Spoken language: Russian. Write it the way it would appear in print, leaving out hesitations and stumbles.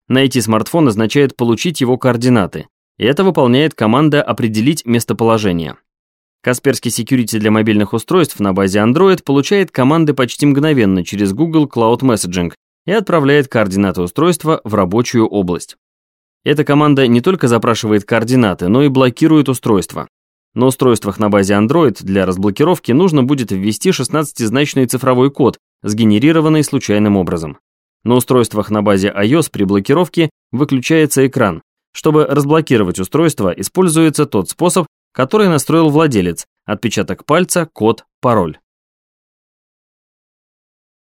Найти смартфон означает получить его координаты, и это выполняет команда «Определить местоположение». Kaspersky Security для мобильных устройств на базе Android получает команды почти мгновенно через Google Cloud Messaging и отправляет координаты устройства в рабочую область. Эта команда не только запрашивает координаты, но и блокирует устройство. На устройствах на базе Android для разблокировки нужно будет ввести 16-значный цифровой код, сгенерированный случайным образом. На устройствах на базе iOS при блокировке выключается экран. Чтобы разблокировать устройство, используется тот способ, который настроил владелец: отпечаток пальца, код, пароль.